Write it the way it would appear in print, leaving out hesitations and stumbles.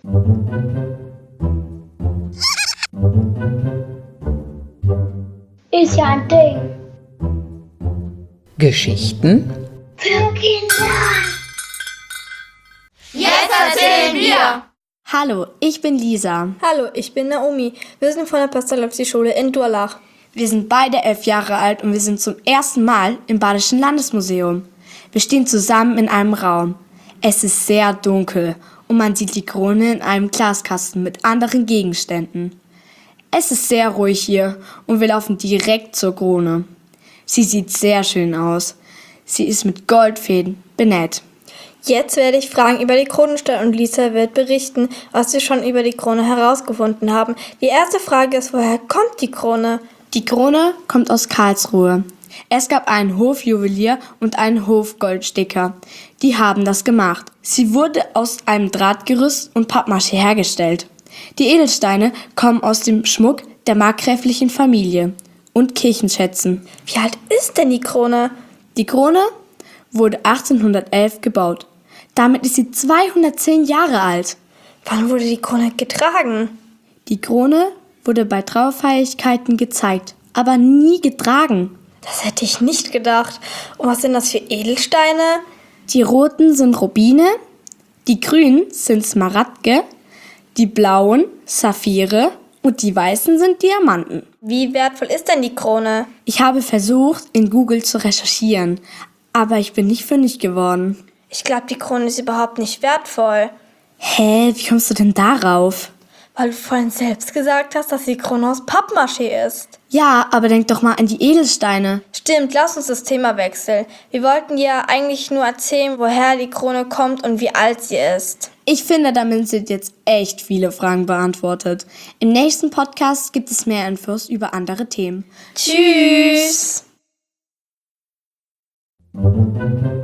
Ist ja ein Ding. Geschichten Für Kinder. Jetzt erzählen wir! Hallo, ich bin Lisa. Hallo, ich bin Naomi. Wir sind von der Pestalozzi-Schule in Durlach. Wir sind beide 11 Jahre alt und wir sind zum ersten Mal im Badischen Landesmuseum. Wir stehen zusammen in einem Raum. Es ist sehr dunkel und man sieht die Krone in einem Glaskasten mit anderen Gegenständen. Es ist sehr ruhig hier und wir laufen direkt zur Krone. Sie sieht sehr schön aus. Sie ist mit Goldfäden benäht. Jetzt werde ich Fragen über die Krone stellen und Lisa wird berichten, was wir schon über die Krone herausgefunden haben. Die erste Frage ist, woher kommt die Krone? Die Krone kommt aus Karlsruhe. Es gab einen Hofjuwelier und einen Hofgoldsticker. Die haben das gemacht. Sie wurde aus einem Drahtgerüst und Pappmaché hergestellt. Die Edelsteine kommen aus dem Schmuck der markgräflichen Familie und Kirchenschätzen. Wie alt ist denn die Krone? Die Krone wurde 1811 gebaut. Damit ist sie 210 Jahre alt. Wann wurde die Krone getragen? Die Krone wurde bei Trauerfeierlichkeiten gezeigt, aber nie getragen. Das hätte ich nicht gedacht. Und was sind das für Edelsteine? Die roten sind Rubine, die grünen sind Smaragde, die blauen Saphire und die weißen sind Diamanten. Wie wertvoll ist denn die Krone? Ich habe versucht, in Google zu recherchieren, aber ich bin nicht fündig geworden. Ich glaube, die Krone ist überhaupt nicht wertvoll. Hä, wie kommst du denn darauf? Weil du vorhin selbst gesagt hast, dass die Krone aus Pappmaché ist. Ja, aber denk doch mal an die Edelsteine. Stimmt, lass uns das Thema wechseln. Wir wollten dir eigentlich nur erzählen, woher die Krone kommt und wie alt sie ist. Ich finde, damit sind jetzt echt viele Fragen beantwortet. Im nächsten Podcast gibt es mehr Infos über andere Themen. Tschüss!